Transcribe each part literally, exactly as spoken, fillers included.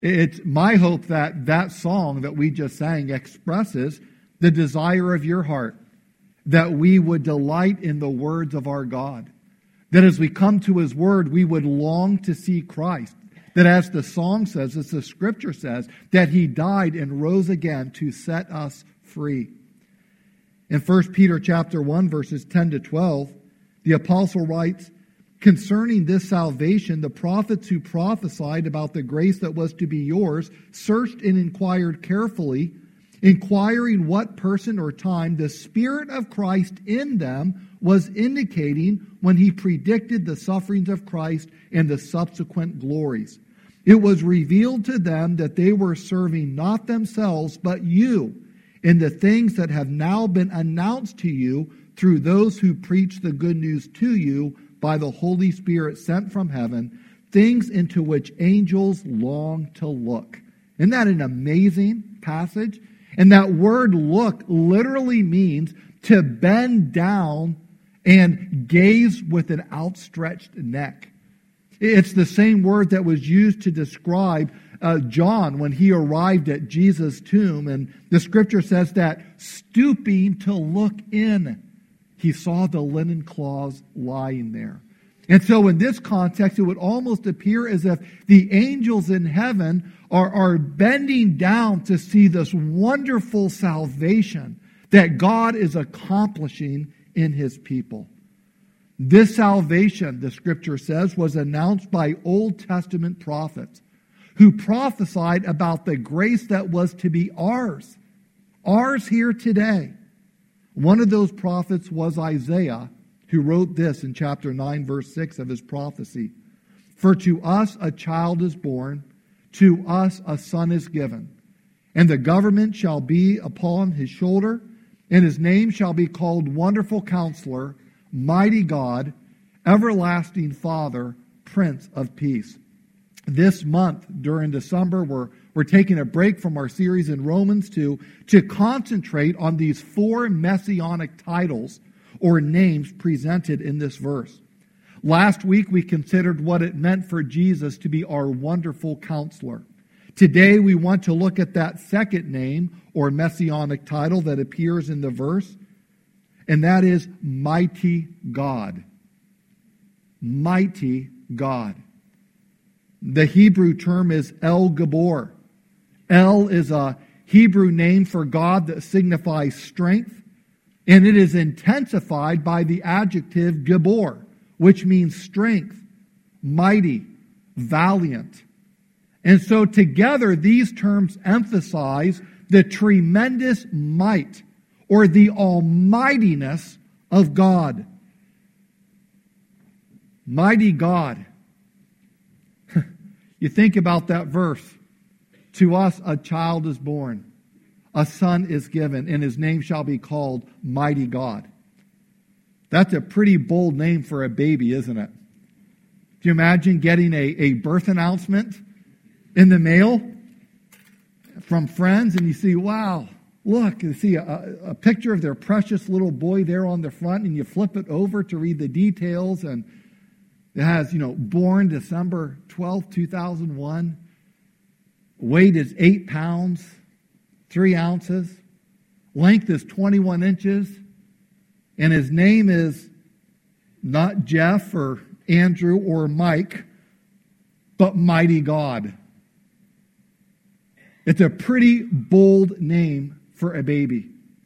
It's my hope that that song that we just sang expresses the desire of your heart, that we would delight in the words of our God, that as we come to His Word, we would long to see Christ, that as the song says, as the Scripture says, that He died and rose again to set us free. In First Peter chapter one, verses ten to twelve, the apostle writes, "Concerning this salvation, the prophets who prophesied about the grace that was to be yours searched and inquired carefully, inquiring what person or time the Spirit of Christ in them was indicating when He predicted the sufferings of Christ and the subsequent glories. It was revealed to them that they were serving not themselves, but you, in the things that have now been announced to you through those who preach the good news to you by the Holy Spirit sent from heaven, things into which angels long to look." Isn't that an amazing passage? And that word look literally means to bend down and gaze with an outstretched neck. It's the same word that was used to describe uh, John when he arrived at Jesus' tomb. And the Scripture says that stooping to look in, he saw the linen cloths lying there. And so in this context, it would almost appear as if the angels in heaven are, are bending down to see this wonderful salvation that God is accomplishing in His people. This salvation, the Scripture says, was announced by Old Testament prophets who prophesied about the grace that was to be ours, ours here today. One of those prophets was Isaiah, who wrote this in chapter nine, verse six of his prophecy. "For to us a child is born, to us a son is given, and the government shall be upon his shoulder, and his name shall be called Wonderful Counselor, Mighty God, Everlasting Father, Prince of Peace." This month, during December, we're, we're taking a break from our series in Romans to, to concentrate on these four messianic titles or names presented in this verse. Last week, we considered what it meant for Jesus to be our wonderful counselor. Today, we want to look at that second name or messianic title that appears in the verse, and that is Mighty God. Mighty God. The Hebrew term is El Gabor. El is a Hebrew name for God that signifies strength, and it is intensified by the adjective Gabor, which means strength, mighty, valiant. And so together these terms emphasize the tremendous might or the almightiness of God. Mighty God. You think about that verse. To us a child is born, a son is given, and his name shall be called Mighty God. That's a pretty bold name for a baby, isn't it? Do you imagine getting a, a birth announcement in the mail from friends, and you see, wow, look, you see a, a picture of their precious little boy there on the front, and you flip it over to read the details, and it has, you know, born December twelfth, two thousand one. Weight is eight pounds, three ounces. Length is twenty-one inches. And his name is not Jeff or Andrew or Mike, but Mighty God. It's a pretty bold name for a baby.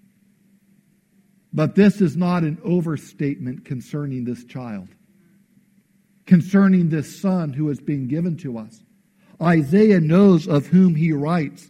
But this is not an overstatement concerning this child, concerning this son who has been given to us. Isaiah knows of whom he writes.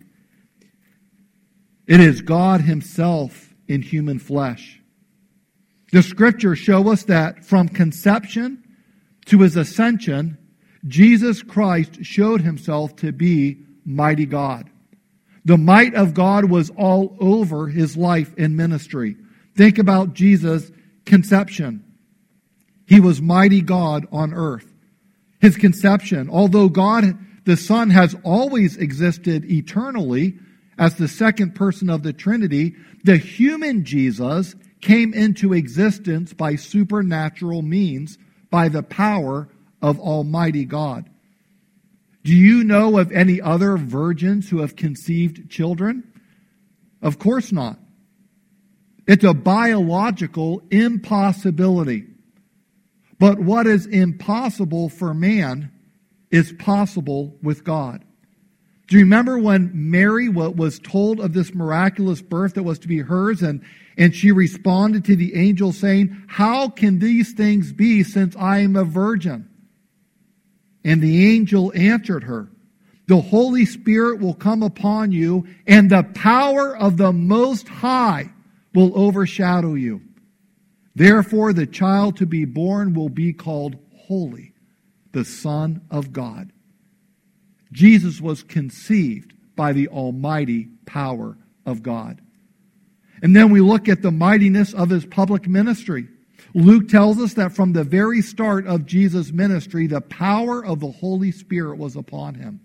It is God Himself in human flesh. The Scriptures show us that from conception to His ascension, Jesus Christ showed Himself to be Mighty God. The might of God was all over His life and ministry. Think about Jesus' conception. He was Mighty God on earth. His conception, although God the Son has always existed eternally as the second person of the Trinity, the human Jesus came into existence by supernatural means, by the power of Almighty God. Do you know of any other virgins who have conceived children? Of course not. It's a biological impossibility. But what is impossible for man is possible with God. Do you remember when Mary was told of this miraculous birth that was to be hers, and, and she responded to the angel saying, "How can these things be since I am a virgin?" And the angel answered her, "The Holy Spirit will come upon you, and the power of the Most High will overshadow you. Therefore, the child to be born will be called Holy, the Son of God." Jesus was conceived by the almighty power of God. And then we look at the mightiness of his public ministry. Luke tells us that from the very start of Jesus' ministry, the power of the Holy Spirit was upon him.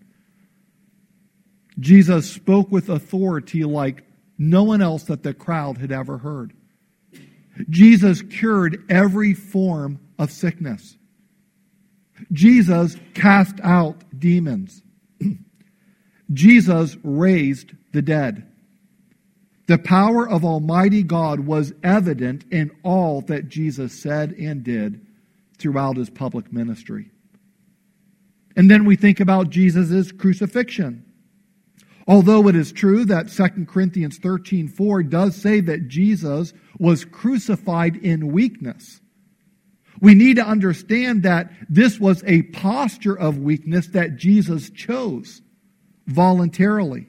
Jesus spoke with authority like no one else that the crowd had ever heard. Jesus cured every form of sickness. Jesus cast out demons. Jesus raised the dead. The power of Almighty God was evident in all that Jesus said and did throughout his public ministry. And then we think about Jesus' crucifixion. Although it is true that Second Corinthians thirteen four does say that Jesus was crucified in weakness, we need to understand that this was a posture of weakness that Jesus chose voluntarily.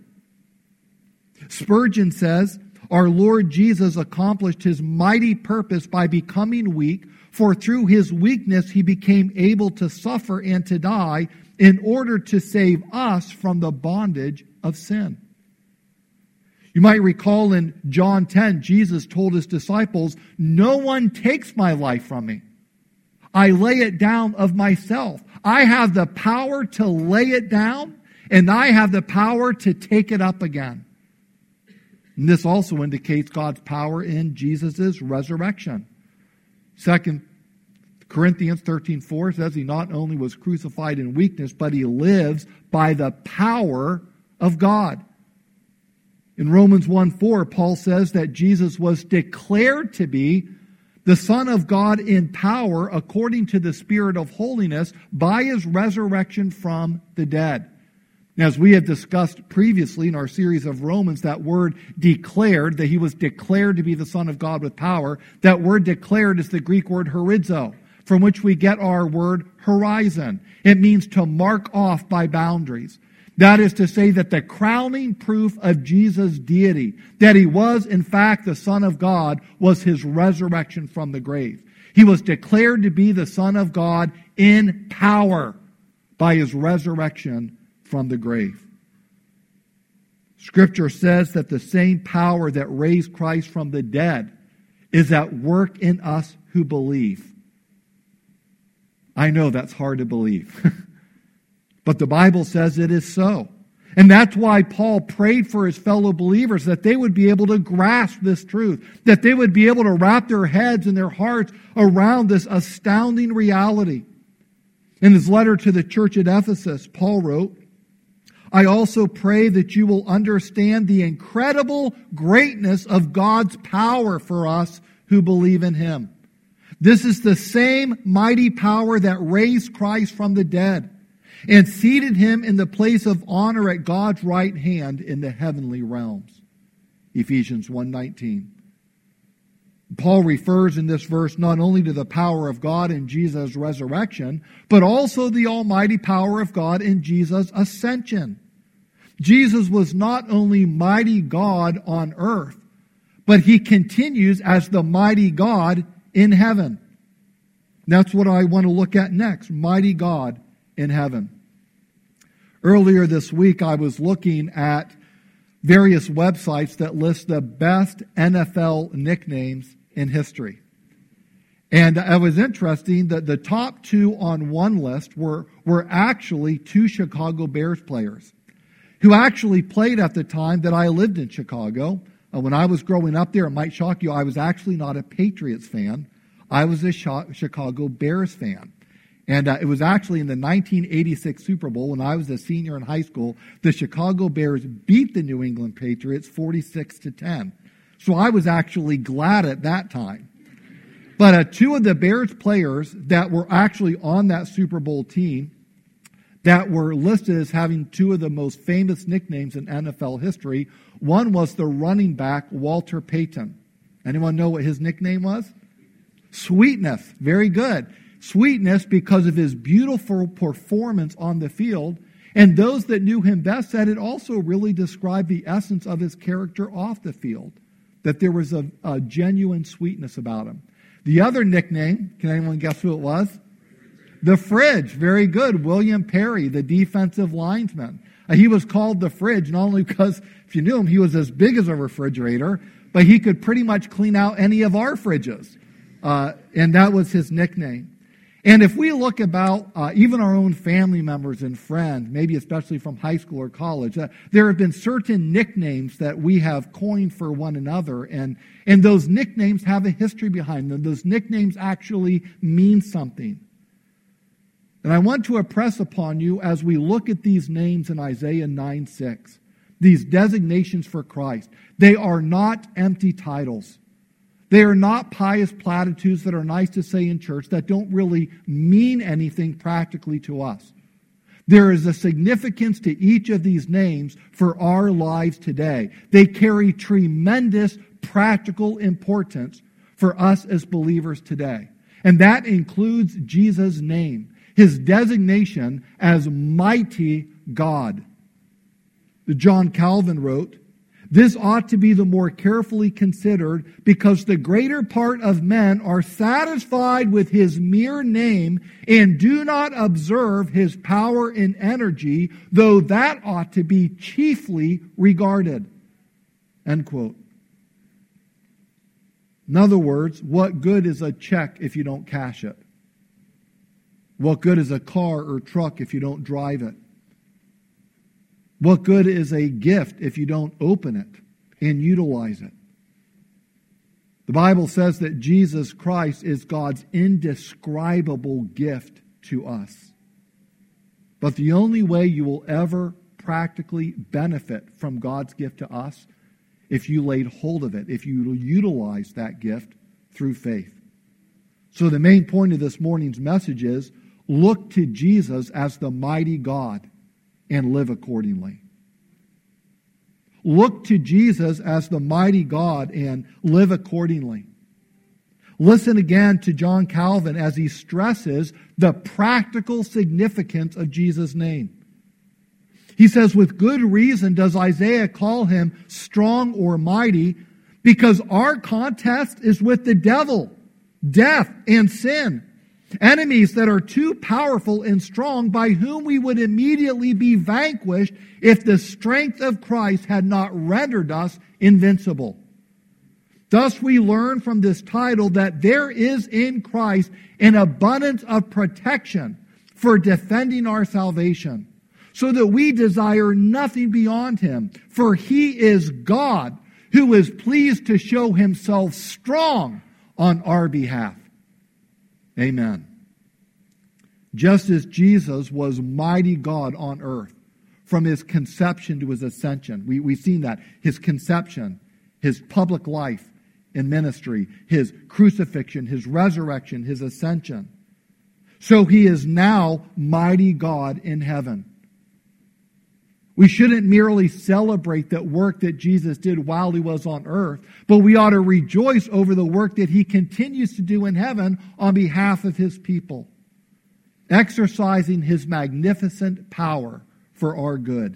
Spurgeon says, "Our Lord Jesus accomplished his mighty purpose by becoming weak, for through his weakness he became able to suffer and to die in order to save us from the bondage of sin." You might recall in John ten, Jesus told his disciples, "No one takes my life from me. I lay it down of myself." I have the power to lay it down, and I have the power to take it up again. And this also indicates God's power in Jesus' resurrection. Second Corinthians thirteen four says he not only was crucified in weakness, but he lives by the power of God. In Romans one four, Paul says that Jesus was declared to be the Son of God in power according to the Spirit of holiness by his resurrection from the dead. As we have discussed previously in our series of Romans, that word declared, that he was declared to be the Son of God with power, that word declared is the Greek word horizo, from which we get our word horizon. It means to mark off by boundaries. That is to say that the crowning proof of Jesus' deity, that he was in fact the Son of God, was his resurrection from the grave. He was declared to be the Son of God in power by his resurrection from the grave. Scripture says that the same power that raised Christ from the dead is at work in us who believe. I know that's hard to believe. But the Bible says it is so. And that's why Paul prayed for his fellow believers, that they would be able to grasp this truth, that they would be able to wrap their heads and their hearts around this astounding reality. In his letter to the church at Ephesus, Paul wrote, "I also pray that you will understand the incredible greatness of God's power for us who believe in him. This is the same mighty power that raised Christ from the dead and seated him in the place of honor at God's right hand in the heavenly realms." Ephesians one nineteen. Paul refers in this verse not only to the power of God in Jesus' resurrection, but also the almighty power of God in Jesus' ascension. Jesus was not only mighty God on earth, but he continues as the mighty God in heaven. That's what I want to look at next, mighty God in heaven. Earlier this week, I was looking at various websites that list the best N F L nicknames in history. And it was interesting that the top two on one list were, were actually two Chicago Bears players who actually played at the time that I lived in Chicago. Uh, when I was growing up there, it might shock you, I was actually not a Patriots fan. I was a Chicago Bears fan. And uh, it was actually in the nineteen eighty-six Super Bowl, when I was a senior in high school, the Chicago Bears beat the New England Patriots forty-six to ten. So I was actually glad at that time. But uh, two of the Bears players that were actually on that Super Bowl team that were listed as having two of the most famous nicknames in N F L history, one was the running back Walter Payton. Anyone know what his nickname was? Sweetness. Very good. Sweetness because of his beautiful performance on the field. And those that knew him best said it also really described the essence of his character off the field, that there was a, a genuine sweetness about him. The other nickname, can anyone guess who it was? The Fridge. Very good. William Perry, the defensive lineman. Uh, he was called the Fridge, not only because, if you knew him, he was as big as a refrigerator, but he could pretty much clean out any of our fridges. Uh, and that was his nickname. And if we look about uh, even our own family members and friends, maybe especially from high school or college, uh, there have been certain nicknames that we have coined for one another, and, and those nicknames have a history behind them. Those nicknames actually mean something. And I want to impress upon you, as we look at these names in Isaiah nine six, these designations for Christ, they are not empty titles. They are not pious platitudes that are nice to say in church that don't really mean anything practically to us. There is a significance to each of these names for our lives today. They carry tremendous practical importance for us as believers today. And that includes Jesus' name, his designation as mighty God. John Calvin wrote, "This ought to be the more carefully considered, because the greater part of men are satisfied with his mere name and do not observe his power and energy, though that ought to be chiefly regarded." End quote. In other words, what good is a check if you don't cash it? What good is a car or truck if you don't drive it? What good is a gift if you don't open it and utilize it? The Bible says that Jesus Christ is God's indescribable gift to us. But the only way you will ever practically benefit from God's gift to us, if you laid hold of it, if you utilize that gift through faith. So the main point of this morning's message is, look to Jesus as the mighty God and live accordingly. Look to Jesus as the mighty God and live accordingly. Listen again to John Calvin as he stresses the practical significance of Jesus' name. He says, with good reason does Isaiah call him strong or mighty, because our contest is with the devil, death, and sin. Enemies that are too powerful and strong, by whom we would immediately be vanquished if the strength of Christ had not rendered us invincible. Thus we learn from this title that there is in Christ an abundance of protection for defending our salvation, so that we desire nothing beyond him. For he is God, who is pleased to show himself strong on our behalf. Amen. Just as Jesus was mighty God on earth, from his conception to his ascension. We, we've seen that. His conception, his public life and ministry, his crucifixion, his resurrection, his ascension. So he is now mighty God in heaven. We shouldn't merely celebrate that work that Jesus did while he was on earth, but we ought to rejoice over the work that he continues to do in heaven on behalf of his people, exercising his magnificent power for our good.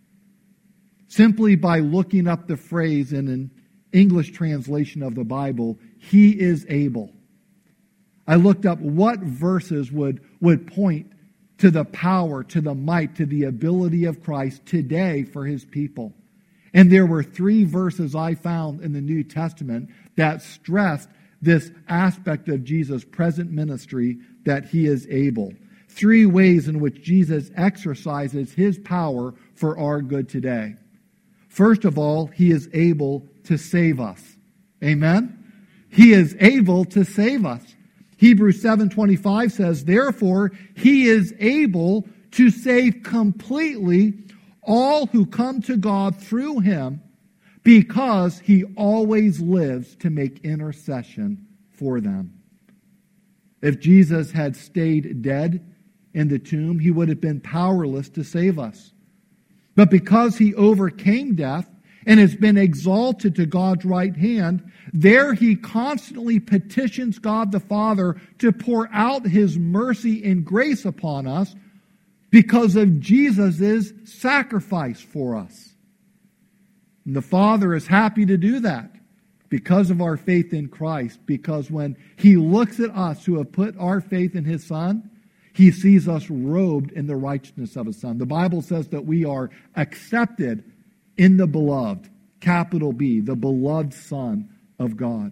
Simply by looking up the phrase in an English translation of the Bible, he is able. I looked up what verses would, would point to the power, to the might, to the ability of Christ today for his people. And there were three verses I found in the New Testament that stressed this aspect of Jesus' present ministry, that he is able. Three ways in which Jesus exercises his power for our good today. First of all, he is able to save us. Amen? He is able to save us. Hebrews seven twenty-five says, therefore, he is able to save completely all who come to God through him, because he always lives to make intercession for them. If Jesus had stayed dead in the tomb, he would have been powerless to save us. But because he overcame death and has been exalted to God's right hand, there he constantly petitions God the Father to pour out his mercy and grace upon us because of Jesus' sacrifice for us. And the Father is happy to do that because of our faith in Christ, because when he looks at us who have put our faith in his Son, he sees us robed in the righteousness of his Son. The Bible says that we are accepted in the beloved, capital B, the beloved Son of God.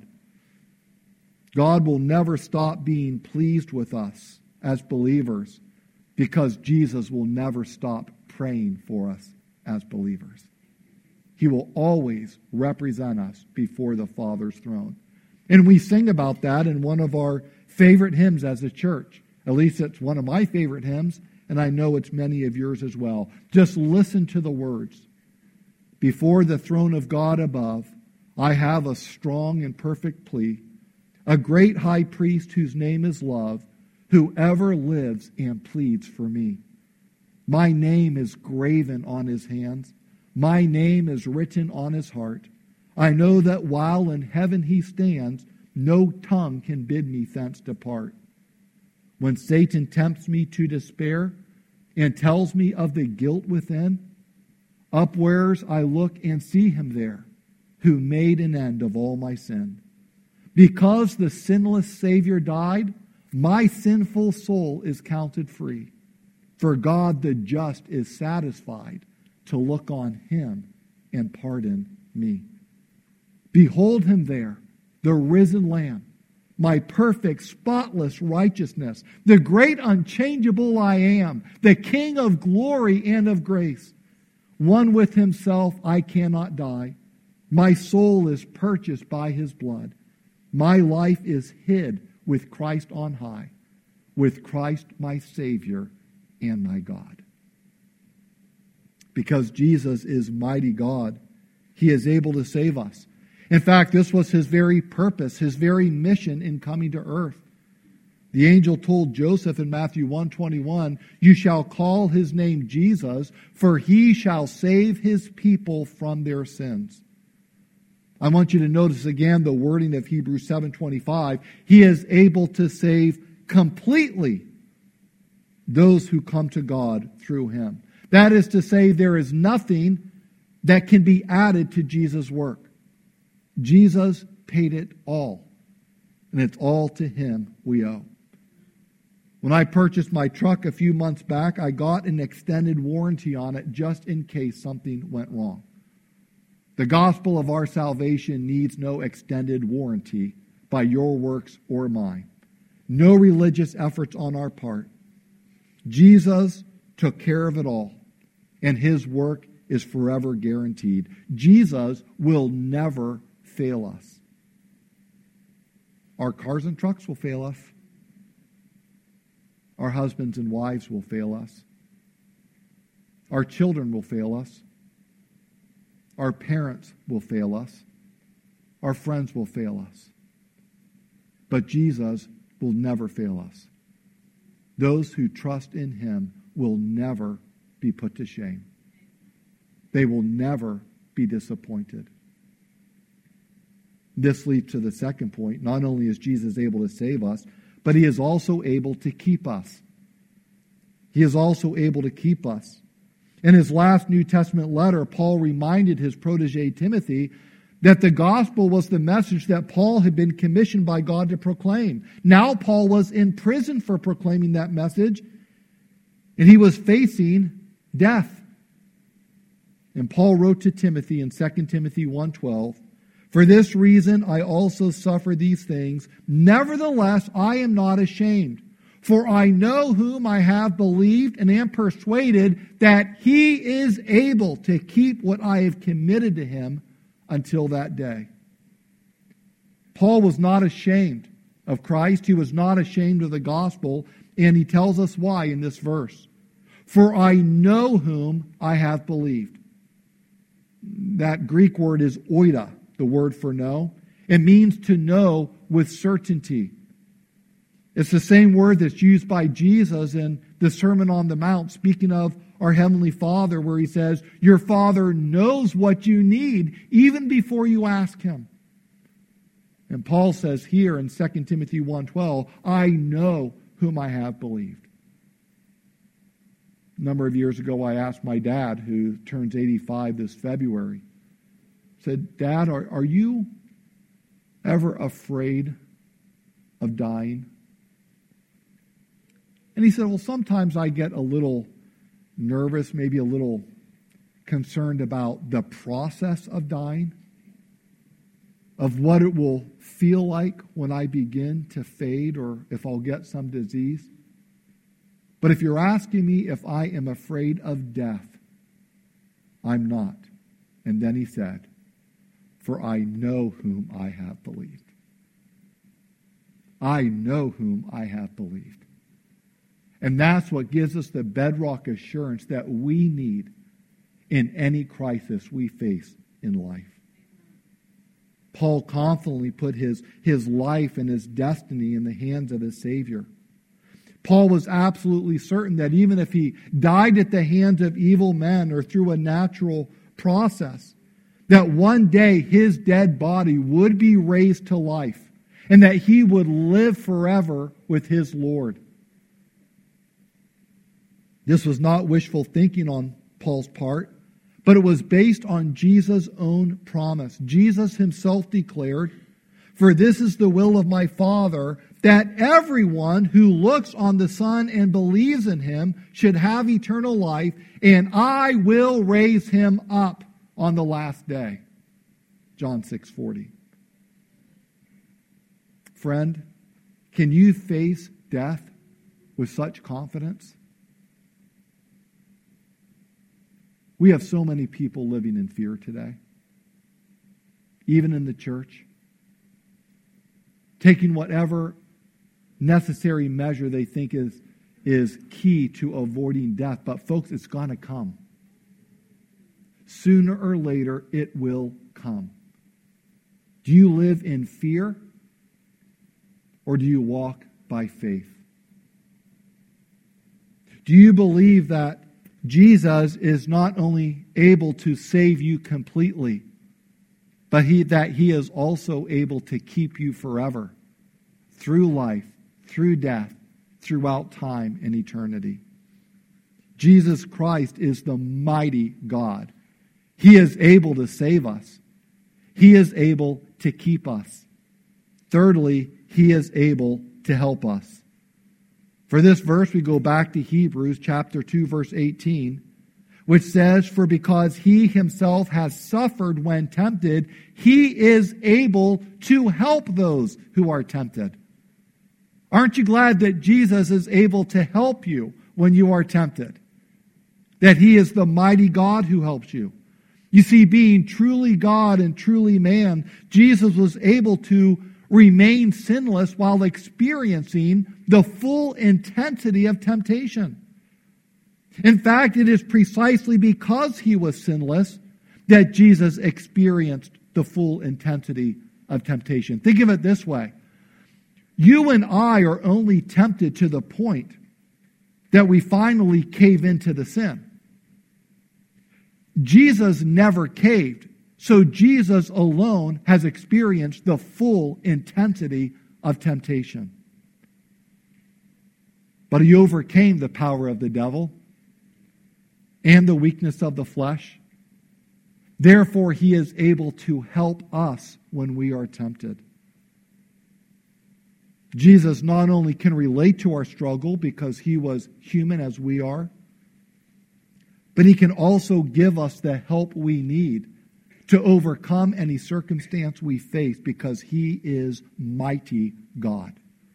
God will never stop being pleased with us as believers because Jesus will never stop praying for us as believers. He will always represent us before the Father's throne. And we sing about that in one of our favorite hymns as a church. At least it's one of my favorite hymns, and I know it's many of yours as well. Just listen to the words. Before the throne of God above, I have a strong and perfect plea, a great high priest whose name is love, who ever lives and pleads for me. My name is graven on his hands. My name is written on his heart. I know that while in heaven he stands, no tongue can bid me thence depart. When Satan tempts me to despair and tells me of the guilt within, upwares I look and see him there, who made an end of all my sin. Because the sinless Savior died, my sinful soul is counted free. For God the just is satisfied to look on him and pardon me. Behold him there, the risen Lamb, my perfect, spotless righteousness, the great unchangeable I am, the King of glory and of grace. One with himself I cannot die. My soul is purchased by his blood. My life is hid with Christ on high, with Christ my Savior and my God. Because Jesus is mighty God, he is able to save us. In fact, this was his very purpose, his very mission in coming to earth. The angel told Joseph in Matthew one twenty-one, you shall call his name Jesus, for he shall save his people from their sins. I want you to notice again the wording of Hebrews seven twenty-five. He is able to save completely those who come to God through him. That is to say, there is nothing that can be added to Jesus' work. Jesus paid it all, and it's all to him we owe. When I purchased my truck a few months back, I got an extended warranty on it just in case something went wrong. The gospel of our salvation needs no extended warranty by your works or mine. No religious efforts on our part. Jesus took care of it all, and his work is forever guaranteed. Jesus will never fail us. Our cars and trucks will fail us. Our husbands and wives will fail us. Our children will fail us. Our parents will fail us. Our friends will fail us. But Jesus will never fail us. Those who trust in him will never be put to shame. They will never be disappointed. This leads to the second point. Not only is Jesus able to save us, but he is also able to keep us. He is also able to keep us. In his last New Testament letter, Paul reminded his protege Timothy that the gospel was the message that Paul had been commissioned by God to proclaim. Now Paul was in prison for proclaiming that message, and he was facing death. And Paul wrote to Timothy in Second Timothy one twelve, for this reason I also suffer these things. Nevertheless, I am not ashamed. For I know whom I have believed and am persuaded that he is able to keep what I have committed to him until that day. Paul was not ashamed of Christ. He was not ashamed of the gospel, and he tells us why in this verse. For I know whom I have believed. That Greek word is oida, the word for know. It means to know with certainty. It's the same word that's used by Jesus in the Sermon on the Mount, speaking of our Heavenly Father, where he says, your Father knows what you need even before you ask him. And Paul says here in Second Timothy one twelve, I know whom I have believed. A number of years ago, I asked my dad, who turns eighty-five this February, said, Dad, are, are you ever afraid of dying? And he said, well, sometimes I get a little nervous, maybe a little concerned about the process of dying, of what it will feel like when I begin to fade or if I'll get some disease. But if you're asking me if I am afraid of death, I'm not. And then he said, for I know whom I have believed. I know whom I have believed. And that's what gives us the bedrock assurance that we need in any crisis we face in life. Paul confidently put his, his life and his destiny in the hands of his Savior. Paul was absolutely certain that even if he died at the hands of evil men or through a natural process, that one day his dead body would be raised to life and that he would live forever with his Lord. This was not wishful thinking on Paul's part, but it was based on Jesus' own promise. Jesus himself declared, for this is the will of my Father, that everyone who looks on the Son and believes in him should have eternal life, and I will raise him up on the last day. John six forty. Friend, can you face death with such confidence? We have so many people living in fear today, even in the church, taking whatever necessary measure they think is, is key to avoiding death. But folks, it's going to come. Sooner or later, it will come. Do you live in fear, or do you walk by faith? Do you believe that Jesus is not only able to save you completely, but he, that he is also able to keep you forever, through life, through death, throughout time and eternity? Jesus Christ is the mighty God. He is able to save us. He is able to keep us. Thirdly, he is able to help us. For this verse, we go back to Hebrews chapter two, verse eighteen, which says, for because he himself has suffered when tempted, he is able to help those who are tempted. Aren't you glad that Jesus is able to help you when you are tempted? That he is the mighty God who helps you. You see, being truly God and truly man, Jesus was able to remain sinless while experiencing the full intensity of temptation. In fact, it is precisely because he was sinless that Jesus experienced the full intensity of temptation. Think of it this way. You and I are only tempted to the point that we finally cave into the sin. Jesus never caved. So Jesus alone has experienced the full intensity of temptation. But he overcame the power of the devil and the weakness of the flesh. Therefore, he is able to help us when we are tempted. Jesus not only can relate to our struggle because he was human as we are, but he can also give us the help we need to overcome any circumstance we face because he is mighty God.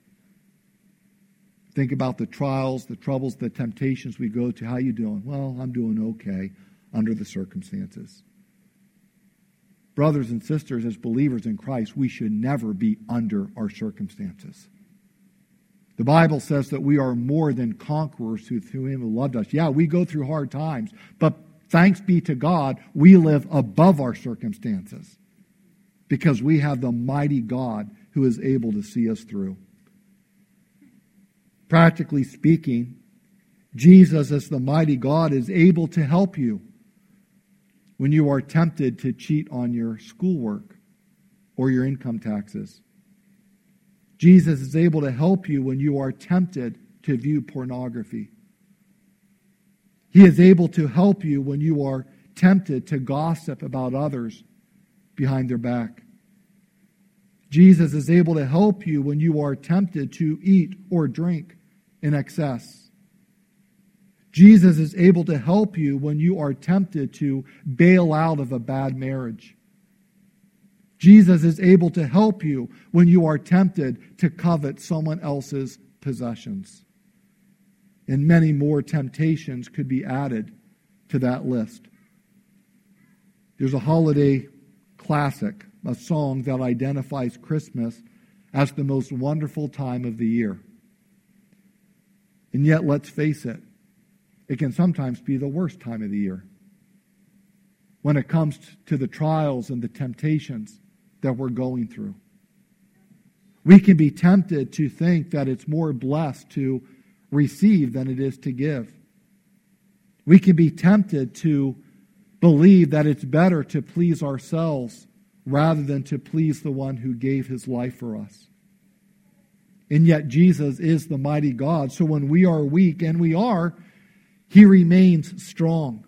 Think about the trials, the troubles, the temptations we go to. How you doing? Well, I'm doing okay under the circumstances. Brothers and sisters, as believers in Christ, we should never be under our circumstances. The Bible says that we are more than conquerors through Him who loved us. Yeah, we go through hard times, but thanks be to God, we live above our circumstances because we have the mighty God who is able to see us through. Practically speaking, Jesus, as the mighty God, is able to help you when you are tempted to cheat on your schoolwork or your income taxes. Jesus is able to help you when you are tempted to view pornography. He is able to help you when you are tempted to gossip about others behind their back. Jesus is able to help you when you are tempted to eat or drink in excess. Jesus is able to help you when you are tempted to bail out of a bad marriage. Jesus is able to help you when you are tempted to covet someone else's possessions. And many more temptations could be added to that list. There's a holiday classic, a song that identifies Christmas as the most wonderful time of the year. And yet, let's face it, it can sometimes be the worst time of the year when it comes to the trials and the temptations that we're going through. We can be tempted to think that it's more blessed to receive than it is to give. We can be tempted to believe that it's better to please ourselves rather than to please the one who gave His life for us. And yet Jesus is the mighty God. So when we are weak, and we are, He remains strong.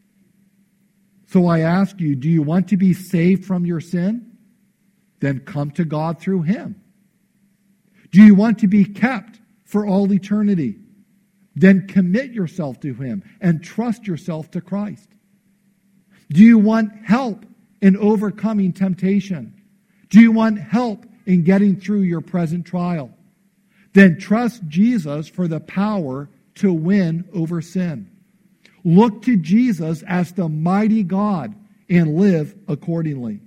So I ask you, do you want to be saved from your sin? Then come to God through Him. Do you want to be kept for all eternity? Then commit yourself to Him and trust yourself to Christ. Do you want help in overcoming temptation? Do you want help in getting through your present trial? Then trust Jesus for the power to win over sin. Look to Jesus as the mighty God and live accordingly.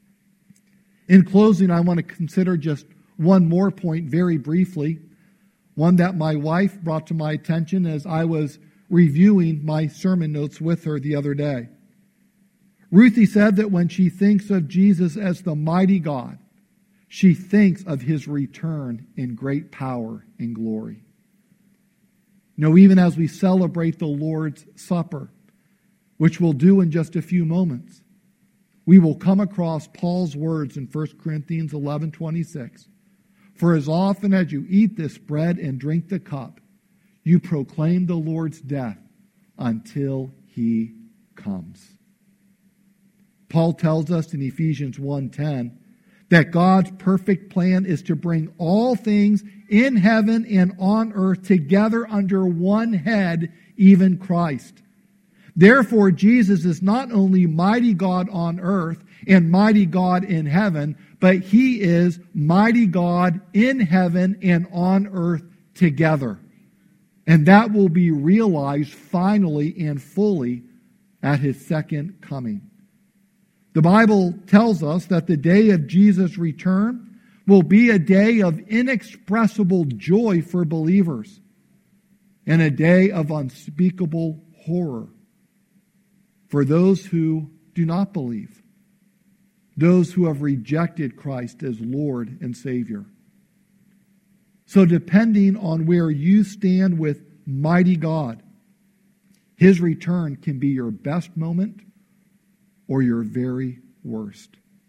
In closing, I want to consider just one more point very briefly, one that my wife brought to my attention as I was reviewing my sermon notes with her the other day. Ruthie said that when she thinks of Jesus as the mighty God, she thinks of His return in great power and glory. You know, even as we celebrate the Lord's Supper, which we'll do in just a few moments, we will come across Paul's words in First Corinthians eleven twenty-six. For as often as you eat this bread and drink the cup, you proclaim the Lord's death until He comes. Paul tells us in Ephesians one ten that God's perfect plan is to bring all things in heaven and on earth together under one head, even Christ. Therefore, Jesus is not only mighty God on earth and mighty God in heaven, but He is mighty God in heaven and on earth together. And that will be realized finally and fully at His second coming. The Bible tells us that the day of Jesus' return will be a day of inexpressible joy for believers and a day of unspeakable horror for those who do not believe, those who have rejected Christ as Lord and Savior. So depending on where you stand with mighty God, His return can be your best moment or your very worst.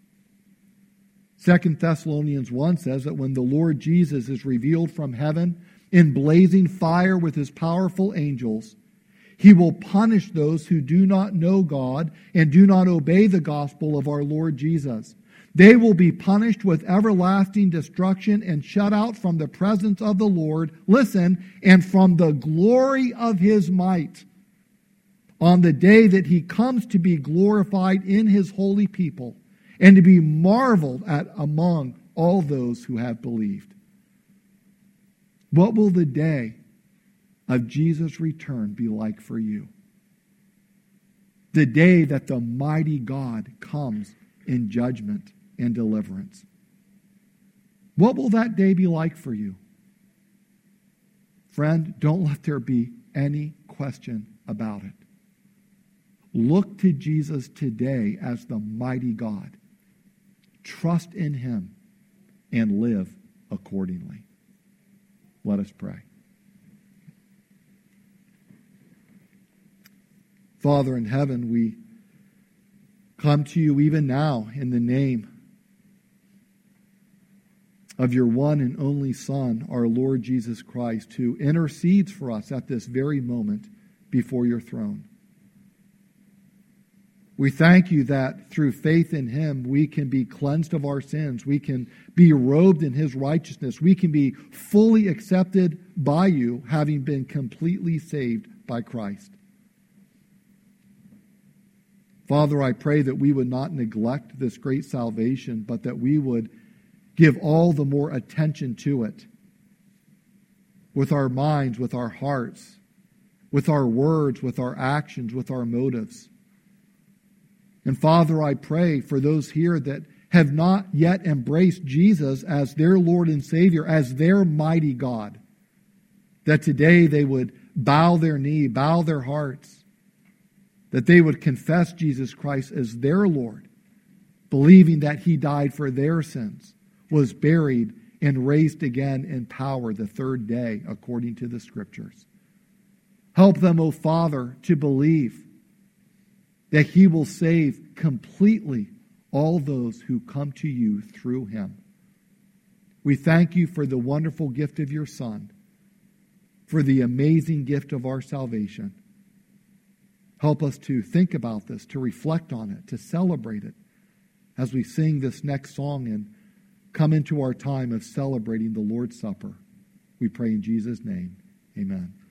Second Thessalonians one says that when the Lord Jesus is revealed from heaven in blazing fire with His powerful angels, He will punish those who do not know God and do not obey the gospel of our Lord Jesus. They will be punished with everlasting destruction and shut out from the presence of the Lord, listen, and from the glory of His might on the day that He comes to be glorified in His holy people and to be marveled at among all those who have believed. What will the day of Jesus' return be like for you? The day that the mighty God comes in judgment and deliverance. What will that day be like for you? Friend, don't let there be any question about it. Look to Jesus today as the mighty God. Trust in him and live accordingly. Let us pray. Father in heaven, we come to you even now in the name of your one and only Son, our Lord Jesus Christ, who intercedes for us at this very moment before your throne. We thank you that through faith in him, we can be cleansed of our sins. We can be robed in his righteousness. We can be fully accepted by you, having been completely saved by Christ. Father, I pray that we would not neglect this great salvation, but that we would give all the more attention to it with our minds, with our hearts, with our words, with our actions, with our motives. And Father, I pray for those here that have not yet embraced Jesus as their Lord and Savior, as their mighty God, that today they would bow their knee, bow their hearts, that they would confess Jesus Christ as their Lord, believing that he died for their sins, was buried, and raised again in power the third day, according to the Scriptures. Help them, O Father, to believe that he will save completely all those who come to you through him. We thank you for the wonderful gift of your Son, for the amazing gift of our salvation. Help us to think about this, to reflect on it, to celebrate it as we sing this next song and come into our time of celebrating the Lord's Supper. We pray in Jesus' name. Amen.